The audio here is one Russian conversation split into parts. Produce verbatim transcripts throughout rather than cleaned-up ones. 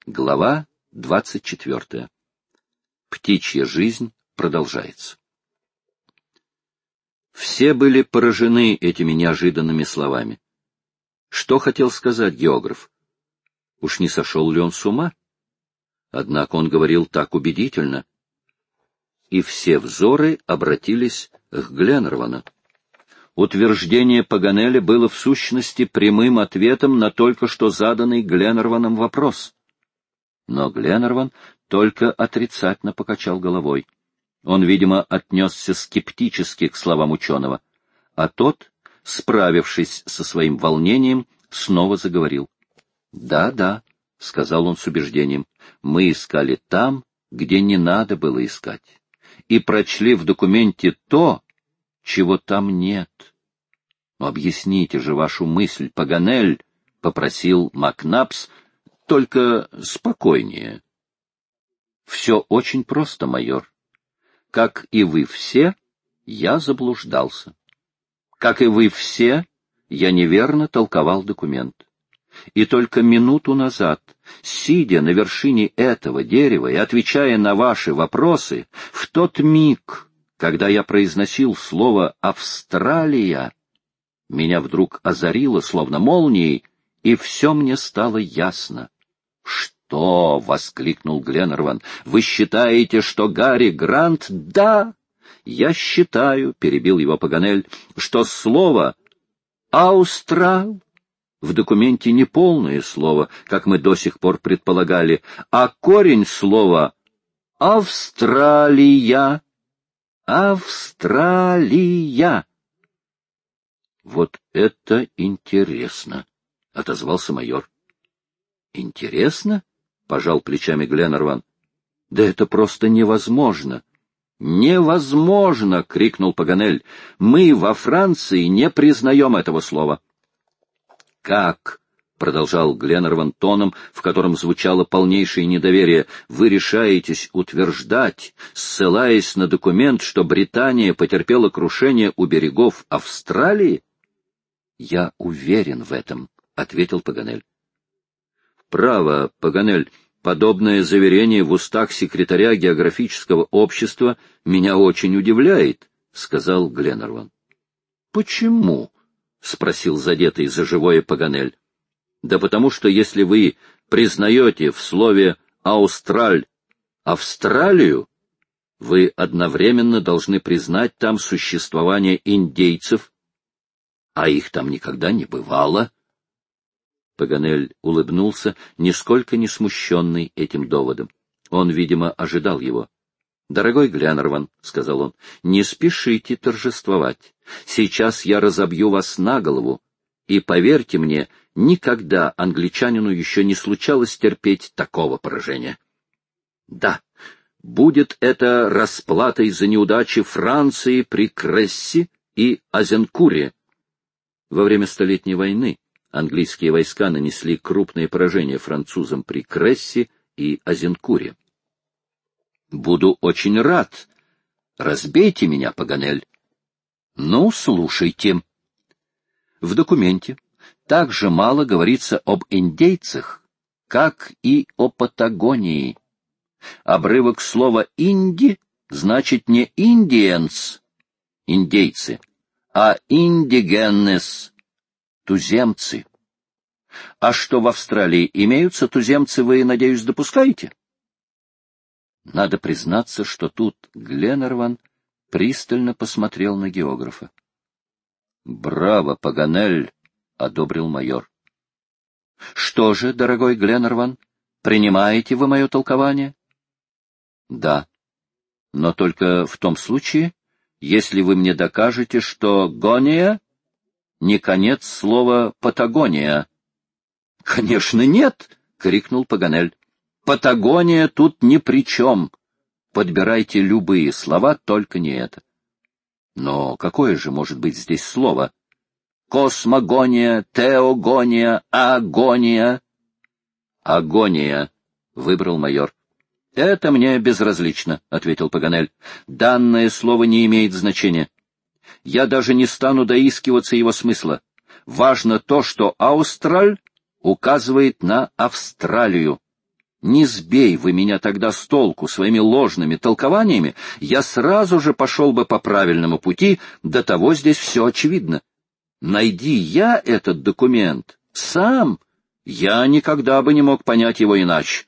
Глава двадцать четвертая. Птичья жизнь продолжается. Все были поражены этими неожиданными словами. Что хотел сказать географ? Уж не сошел ли он с ума? Однако он говорил так убедительно. И все взоры обратились к Гленнервану. Утверждение Паганеля было в сущности прямым ответом на только что заданный Гленнерваном вопрос. Но Гленнерван только отрицательно покачал головой. Он, видимо, отнесся скептически к словам ученого, а тот, справившись со своим волнением, снова заговорил. «Да, да», — сказал он с убеждением, — «мы искали там, где не надо было искать, и прочли в документе то, чего там нет». «Объясните же вашу мысль, Паганель», — попросил Макнапс, — только спокойнее. Все очень просто, майор. Как и вы все, я заблуждался. Как и вы все, я неверно толковал документ. И только минуту назад, сидя на вершине этого дерева и отвечая на ваши вопросы, в тот миг, когда я произносил слово «Австралия», меня вдруг озарило, словно молнией, и все мне стало ясно. «Что?» — воскликнул Гленнерван. «Вы считаете, что Гарри Грант?» «Да, я считаю», — перебил его Паганель, — «что слово «Аустрал» в документе не полное слово, как мы до сих пор предполагали, а корень слова «Австралия». Австралия. «Вот это интересно», — отозвался майор. «Интересно?» — пожал плечами Гленнерван. «Да это просто невозможно!» «Невозможно!» — крикнул Паганель. «Мы во Франции не признаем этого слова». «Как?» — продолжал Гленнерван тоном, в котором звучало полнейшее недоверие. «Вы решаетесь утверждать, ссылаясь на документ, что Британия потерпела крушение у берегов Австралии?» «Я уверен в этом», — ответил Паганель. «Право, Паганель, подобное заверение в устах секретаря географического общества меня очень удивляет», — сказал Гленнерван. «Почему?» — спросил задетый за живое Паганель. «Да потому что если вы признаете в слове «Аустраль» Австралию, вы одновременно должны признать там существование индейцев, а их там никогда не бывало». Паганель улыбнулся, нисколько не смущенный этим доводом. Он, видимо, ожидал его. «Дорогой Гленнерван», — сказал он, — «не спешите торжествовать. Сейчас я разобью вас на голову, и, поверьте мне, никогда англичанину еще не случалось терпеть такого поражения. Да, будет это расплатой за неудачи Франции при Кресси и Азенкуре. Во время Столетней войны английские войска нанесли крупные поражения французам при Кресси и Азенкуре. Буду очень рад. Разбейте меня, Паганель. Ну, слушайте. В документе так же мало говорится об индейцах, как и о Патагонии. Обрывок слова «инди» значит не «индиенс» — индейцы, а «индигенес» — туземцы. А что в Австралии имеются туземцы, вы, надеюсь, допускаете? Надо признаться, что тут Гленнерван пристально посмотрел на географа. «Браво, Паганель!» — одобрил майор. «Что же, дорогой Гленнерван, принимаете вы мое толкование?» «Да, но только в том случае, если вы мне докажете, что «гония» — не конец слова «Патагония». «Конечно, нет!» — крикнул Паганель. «Патагония тут ни при чем. Подбирайте любые слова, только не это». «Но какое же может быть здесь слово? Космогония, теогония, агония». «Агония», — выбрал майор. «Это мне безразлично», — ответил Паганель. «Данное слово не имеет значения. Я даже не стану доискиваться его смысла. Важно то, что «Аустраль» указывает на Австралию. Не сбей вы меня тогда с толку своими ложными толкованиями, я сразу же пошел бы по правильному пути, до того здесь все очевидно. Найди я этот документ сам, я никогда бы не мог понять его иначе.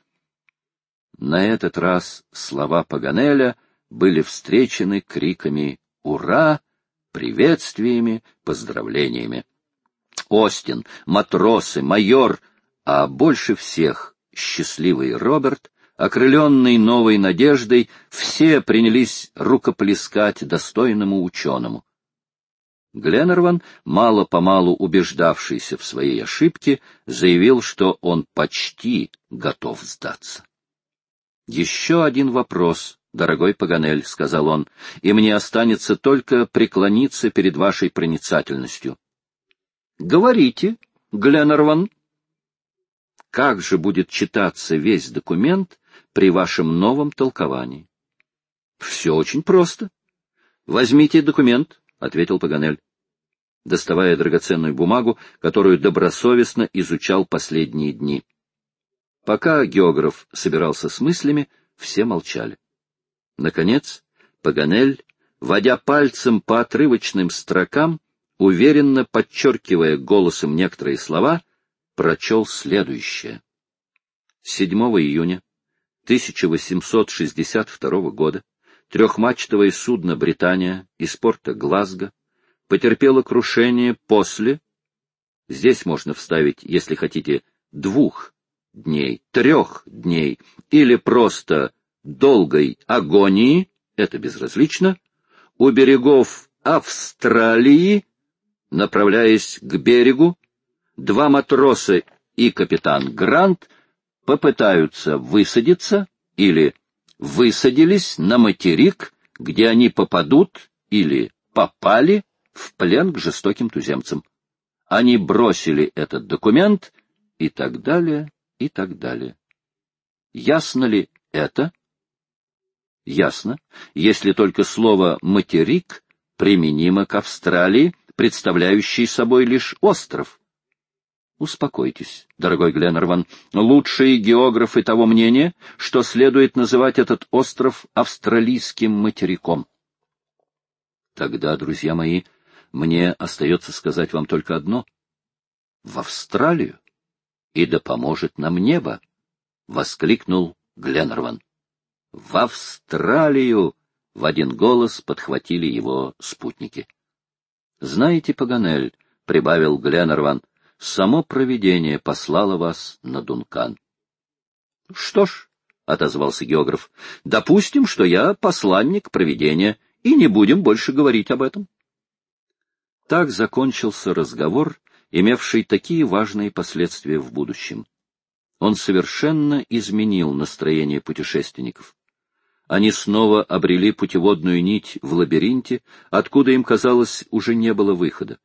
На этот раз слова Паганеля были встречены криками «Ура!», приветствиями, поздравлениями. Остин, матросы, майор, а больше всех счастливый Роберт, окрыленный новой надеждой, все принялись рукоплескать достойному ученому. Гленнерван, мало-помалу убеждавшийся в своей ошибке, заявил, что он почти готов сдаться. «Еще один вопрос, дорогой Паганель», — сказал он, — «и мне останется только преклониться перед вашей проницательностью». «Говорите, Гленнерван». «Как же будет читаться весь документ при вашем новом толковании?» «Все очень просто. Возьмите документ», — ответил Паганель, доставая драгоценную бумагу, которую добросовестно изучал последние дни. Пока географ собирался с мыслями, все молчали. Наконец, Паганель, водя пальцем по отрывочным строкам, уверенно подчеркивая голосом некоторые слова, прочел следующее. седьмого июня тысяча восемьсот шестьдесят второго года трехмачтовое судно «Британия» из порта Глазго потерпело крушение после, здесь можно вставить, если хотите, двух дней, трех дней или просто долгой агонии, это безразлично, у берегов Австралии, направляясь к берегу, два матроса и капитан Грант попытаются высадиться или высадились на материк, где они попадут или попали в плен к жестоким туземцам. Они бросили этот документ и так далее, и так далее. Ясно ли это? Ясно, если только слово «материк» применимо к Австралии, представляющей собой лишь остров. Успокойтесь, дорогой Гленнерван, лучшие географы того мнения, что следует называть этот остров австралийским материком. Тогда, друзья мои, мне остается сказать вам только одно. В Австралию, и да поможет нам небо, — воскликнул Гленнерван. В Австралию! — в один голос подхватили его спутники. Знаете, Паганель, — прибавил Гленнерван, — само провидение послало вас на Дункан. — Что ж, — отозвался географ, — допустим, что я посланник провидения, и не будем больше говорить об этом. Так закончился разговор, имевший такие важные последствия в будущем. Он совершенно изменил настроение путешественников. Они снова обрели путеводную нить в лабиринте, откуда им, казалось, уже не было выхода.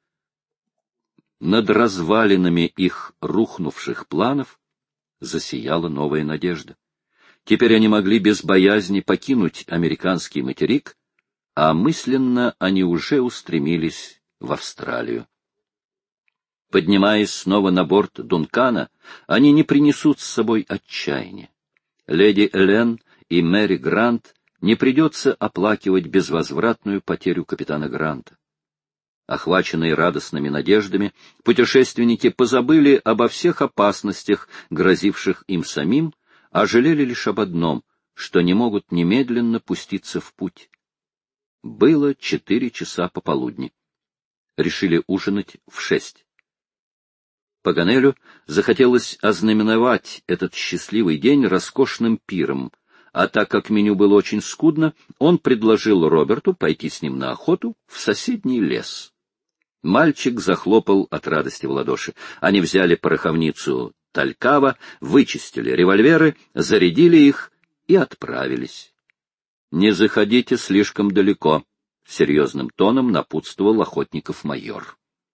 Над развалинами их рухнувших планов засияла новая надежда. Теперь они могли без боязни покинуть американский материк, а мысленно они уже устремились в Австралию. Поднимаясь снова на борт Дункана, они не принесут с собой отчаяния. Леди Элен и Мэри Грант не придется оплакивать безвозвратную потерю капитана Гранта. Охваченные радостными надеждами, путешественники позабыли обо всех опасностях, грозивших им самим, а жалели лишь об одном, что не могут немедленно пуститься в путь. Было четыре часа пополудни. Решили ужинать в шесть. Паганелю захотелось ознаменовать этот счастливый день роскошным пиром, а так как меню было очень скудно, он предложил Роберту пойти с ним на охоту в соседний лес. Мальчик захлопал от радости в ладоши. Они взяли пороховницу Талькава, вычистили револьверы, зарядили их и отправились. — Не заходите слишком далеко, — серьезным тоном напутствовал охотников майор.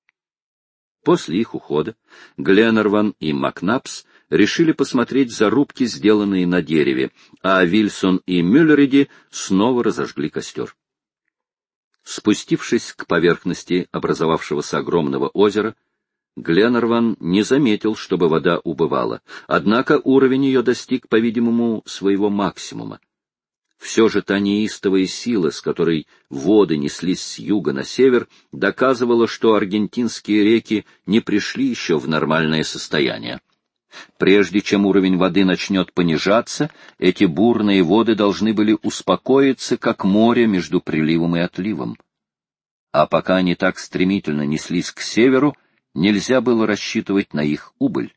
После их ухода Гленнерван и Макнапс решили посмотреть зарубки, сделанные на дереве, а Вильсон и Мюллериди снова разожгли костер. Спустившись к поверхности образовавшегося огромного озера, Гленнерван не заметил, чтобы вода убывала, однако уровень ее достиг, по-видимому, своего максимума. Все же та неистовая сила, с которой воды неслись с юга на север, доказывала, что аргентинские реки не пришли еще в нормальное состояние. Прежде чем уровень воды начнет понижаться, эти бурные воды должны были успокоиться, как море между приливом и отливом. А пока они так стремительно неслись к северу, нельзя было рассчитывать на их убыль.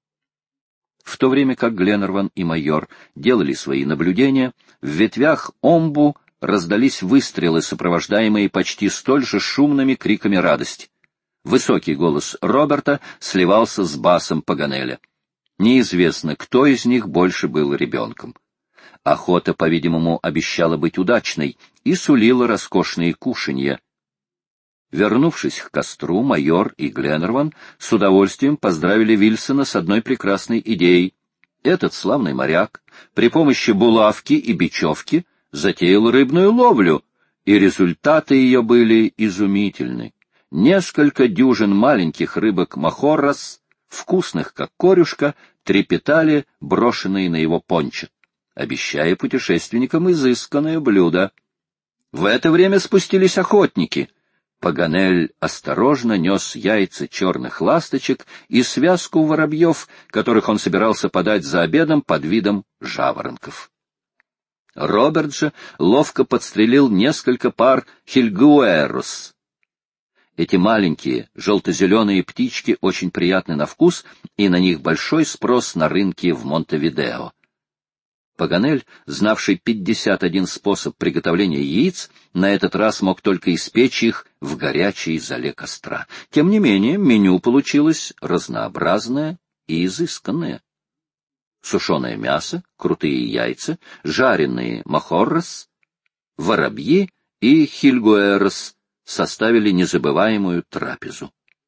В то время как Гленнерван и майор делали свои наблюдения, в ветвях Омбу раздались выстрелы, сопровождаемые почти столь же шумными криками радости. Высокий голос Роберта сливался с басом Паганеля. Неизвестно, кто из них больше был ребенком. Охота, по-видимому, обещала быть удачной и сулила роскошные кушанья. Вернувшись к костру, майор и Гленнерван с удовольствием поздравили Вильсона с одной прекрасной идеей. Этот славный моряк при помощи булавки и бечевки затеял рыбную ловлю, и результаты ее были изумительны. Несколько дюжин маленьких рыбок махоррос, вкусных как корюшка, трепетали, брошенные на его пончо, обещая путешественникам изысканное блюдо. В это время спустились охотники. Паганель осторожно нес яйца черных ласточек и связку воробьев, которых он собирался подать за обедом под видом жаворонков. Роберт же ловко подстрелил несколько пар хильгуэрос. Эти маленькие желто-зеленые птички очень приятны на вкус, и на них большой спрос на рынке в Монтевидео. Паганель, знавший пятьдесят один способ приготовления яиц, на этот раз мог только испечь их в горячей золе костра. Тем не менее, меню получилось разнообразное и изысканное. Сушеное мясо, крутые яйца, жареные махоррос, воробьи и хильгуэрос составили незабываемую трапезу.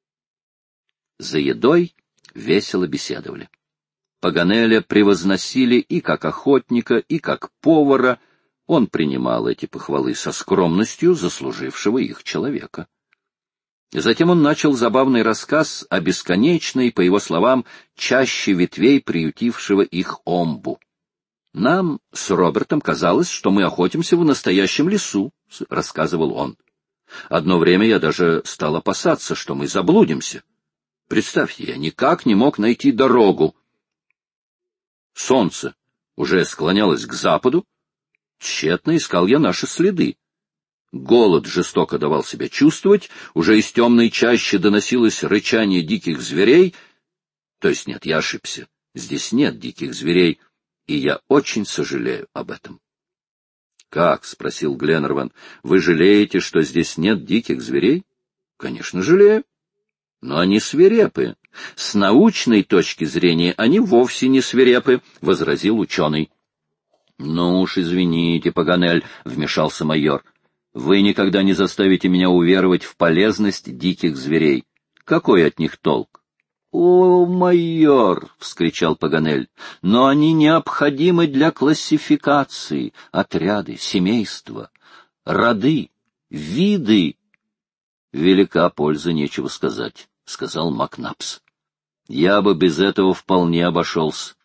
За едой весело беседовали. Паганеля превозносили и как охотника, и как повара. Он принимал эти похвалы со скромностью заслужившего их человека. Затем он начал забавный рассказ о бесконечной, по его словам, чаще ветвей, приютившего их Омбу. «Нам с Робертом казалось, что мы охотимся в настоящем лесу», — рассказывал он. «Одно время я даже стал опасаться, что мы заблудимся. Представьте, я никак не мог найти дорогу. Солнце уже склонялось к западу. Тщетно искал я наши следы. Голод жестоко давал себя чувствовать, уже из темной чащи доносилось рычание диких зверей. То есть нет, я ошибся. Здесь нет диких зверей, и я очень сожалею об этом». «Как?» — спросил Гленнерван. «Вы жалеете, что здесь нет диких зверей?» «Конечно, жалею. Но они свирепы. С научной точки зрения они вовсе не свирепы», — возразил ученый. «Ну уж извините, Паганель», — вмешался майор. «Вы никогда не заставите меня уверовать в полезность диких зверей. Какой от них толк?» «О, майор!» — вскричал Паганель. «Но они необходимы для классификации, отряды, семейства, роды, виды». «Велика польза, нечего сказать», — сказал Макнапс. «Я бы без этого вполне обошелся.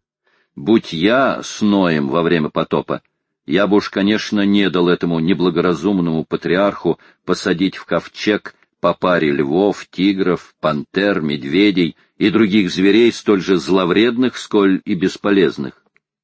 Будь я с Ноем во время потопа, я бы уж, конечно, не дал этому неблагоразумному патриарху посадить в ковчег по паре львов, тигров, пантер, медведей и других зверей, столь же зловредных, сколь и бесполезных».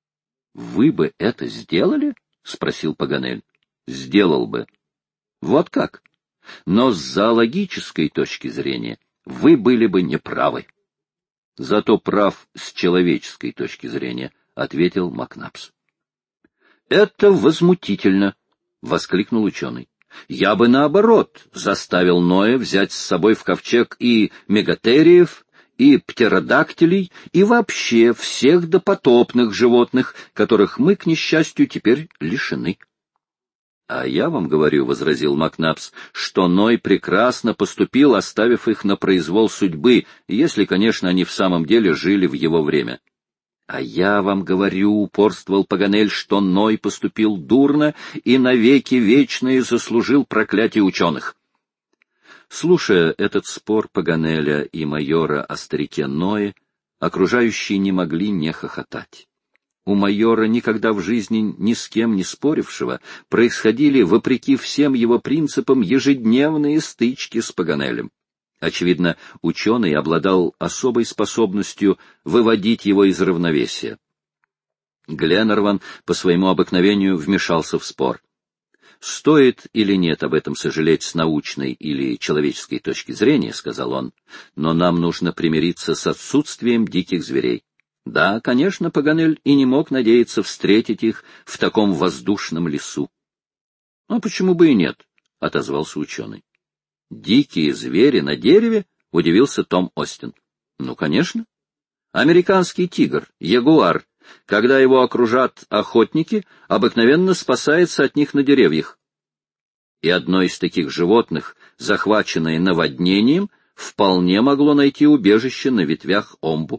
«Вы бы это сделали?» — спросил Паганель. «Сделал бы». «Вот как? Но с зоологической точки зрения вы были бы неправы». «Зато прав с человеческой точки зрения», — ответил Макнапс. «Это возмутительно», — воскликнул ученый. «Я бы, наоборот, заставил Ноя взять с собой в ковчег и мегатериев, и птеродактилей, и вообще всех допотопных животных, которых мы, к несчастью, теперь лишены». «А я вам говорю, — возразил Макнапс, — что Ной прекрасно поступил, оставив их на произвол судьбы, если, конечно, они в самом деле жили в его время». «А я вам говорю, — упорствовал Паганель, — что Ной поступил дурно и навеки вечные заслужил проклятие ученых. Слушая этот спор Паганеля и майора о старике Ное, окружающие не могли не хохотать. У майора, никогда в жизни ни с кем не спорившего, происходили, вопреки всем его принципам, ежедневные стычки с Паганелем. Очевидно, ученый обладал особой способностью выводить его из равновесия. Гленнерван по своему обыкновению вмешался в спор. «Стоит или нет об этом сожалеть с научной или человеческой точки зрения, — сказал он, — но нам нужно примириться с отсутствием диких зверей. Да, конечно, Паганель и не мог надеяться встретить их в таком воздушном лесу». «Ну, почему бы и нет?» — отозвался ученый. «Дикие звери на дереве?» — удивился Том Остин. «Ну, конечно. Американский тигр, ягуар, когда его окружат охотники, обыкновенно спасается от них на деревьях. И одно из таких животных, захваченное наводнением, вполне могло найти убежище на ветвях омбу.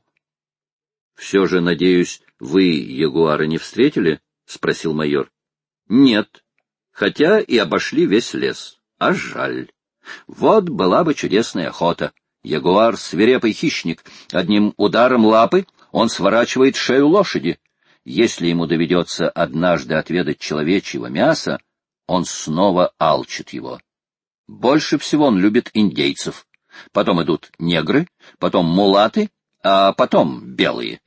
— Все же, надеюсь, вы ягуара не встретили? — спросил майор. — Нет, хотя и обошли весь лес. А жаль. Вот была бы чудесная охота. Ягуар — свирепый хищник. Одним ударом лапы он сворачивает шею лошади. Если ему доведется однажды отведать человечьего мяса, он снова алчит его. Больше всего он любит индейцев. Потом идут негры, потом мулаты, а потом белые.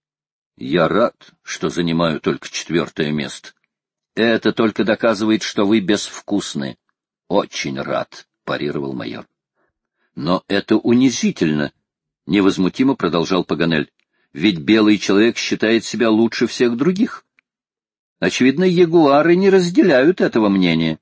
Я рад, что занимаю только четвертое место. Это только доказывает, что вы безвкусны. Очень рад, парировал майор. Но это унизительно, невозмутимо продолжал Паганель. Ведь белый человек считает себя лучше всех других. Очевидно, ягуары не разделяют этого мнения.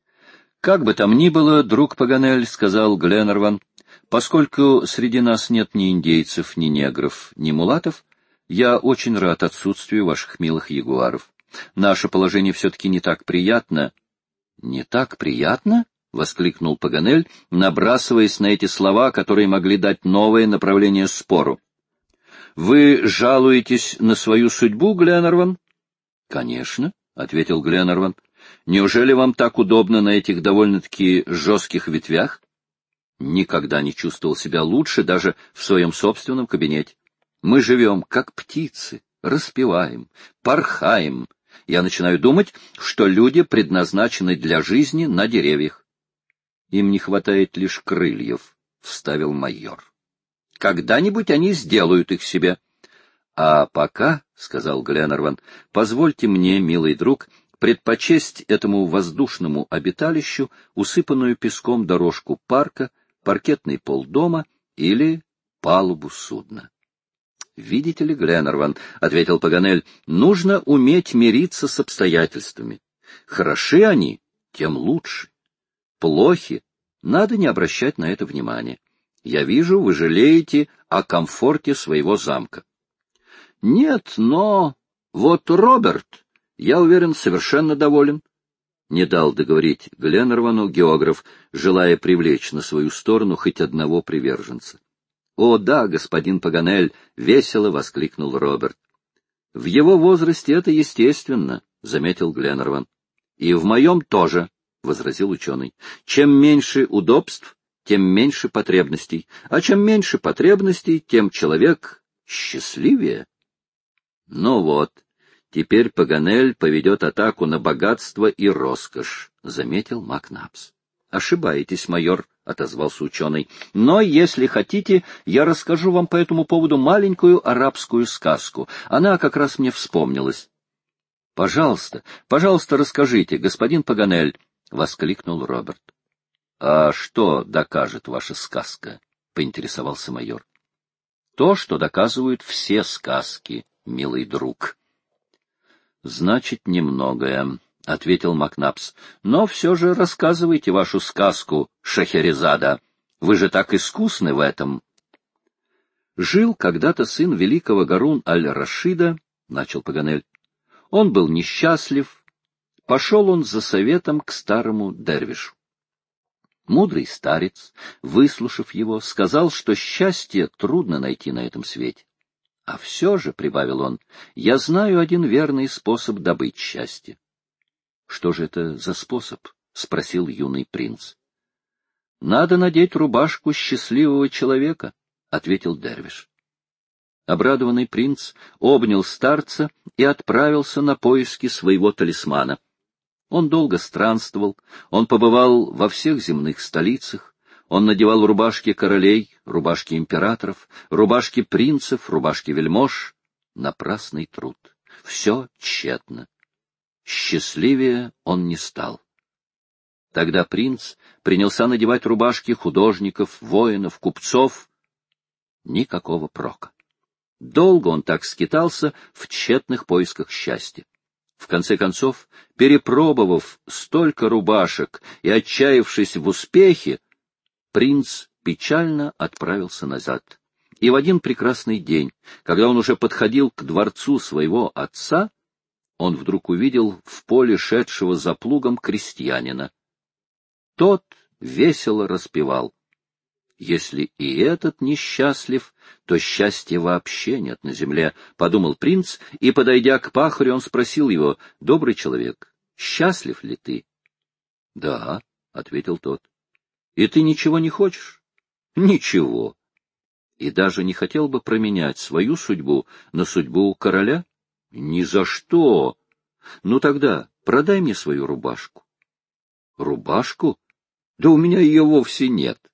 Как бы там ни было, друг Паганель, — сказал Гленнерван, — поскольку среди нас нет ни индейцев, ни негров, ни мулатов, я очень рад отсутствию ваших милых ягуаров. Наше положение все-таки не так приятно. — Не так приятно? — воскликнул Паганель, набрасываясь на эти слова, которые могли дать новое направление спору. — Вы жалуетесь на свою судьбу, Гленнерван? — Конечно, — ответил Гленнерван. — Неужели вам так удобно на этих довольно-таки жестких ветвях? Никогда не чувствовал себя лучше даже в своем собственном кабинете. Мы живем, как птицы, распеваем, порхаем. Я начинаю думать, что люди предназначены для жизни на деревьях. Им не хватает лишь крыльев, — вставил майор. Когда-нибудь они сделают их себе. — А пока, — сказал Гленнерван, — позвольте мне, милый друг, предпочесть этому воздушному обиталищу усыпанную песком дорожку парка, паркетный пол дома или палубу судна. — Видите ли, Гленнерван, — ответил Паганель, — нужно уметь мириться с обстоятельствами. Хороши они, тем лучше. Плохи, надо не обращать на это внимания. Я вижу, вы жалеете о комфорте своего замка. — Нет, но... Вот Роберт, я уверен, совершенно доволен. Не дал договорить Гленнервану географ, желая привлечь на свою сторону хоть одного приверженца. — О да, господин Паганель! — весело воскликнул Роберт. — В его возрасте это естественно, — заметил Гленнерван. — И в моем тоже, — возразил ученый. — Чем меньше удобств, тем меньше потребностей, а чем меньше потребностей, тем человек счастливее. Ну вот, теперь Паганель поведет атаку на богатство и роскошь, — заметил Макнапс. — Ошибаетесь, майор, — отозвался ученый. — Но, если хотите, я расскажу вам по этому поводу маленькую арабскую сказку. Она как раз мне вспомнилась. — Пожалуйста, пожалуйста, расскажите, господин Паганель, — воскликнул Роберт. — А что докажет ваша сказка? — поинтересовался майор. — То, что доказывают все сказки, милый друг. — Значит, немногое, — ответил Макнапс. — Но все же рассказывайте вашу сказку, Шахерезада. Вы же так искусны в этом. — Жил когда-то сын великого Гарун аль-Рашида, — начал Паганель. Он был несчастлив. Пошел он за советом к старому дервишу. Мудрый старец, выслушав его, сказал, что счастье трудно найти на этом свете. — А все же, — прибавил он, — я знаю один верный способ добыть счастье. — Что же это за способ? — спросил юный принц. — — Надо надеть рубашку счастливого человека, — ответил дервиш. Обрадованный принц обнял старца и отправился на поиски своего талисмана. Он долго странствовал, он побывал во всех земных столицах, он надевал рубашки королей, рубашки императоров, рубашки принцев, рубашки вельмож. Напрасный труд. Все тщетно. Счастливее он не стал. Тогда принц принялся надевать рубашки художников, воинов, купцов. Никакого прока. Долго он так скитался в тщетных поисках счастья. В конце концов, перепробовав столько рубашек и отчаявшись в успехе, принц печально отправился назад. И в один прекрасный день, когда он уже подходил к дворцу своего отца, он вдруг увидел в поле шедшего за плугом крестьянина. Тот весело распевал: «Если и этот несчастлив, то счастья вообще нет на земле», — подумал принц, и, подойдя к пахарю, он спросил его: «Добрый человек, счастлив ли ты?» «Да», — ответил тот. «И ты ничего не хочешь?» «Ничего». «И даже не хотел бы променять свою судьбу на судьбу короля?» «Ни за что!» «Ну тогда продай мне свою рубашку». «Рубашку? Да у меня ее вовсе нет».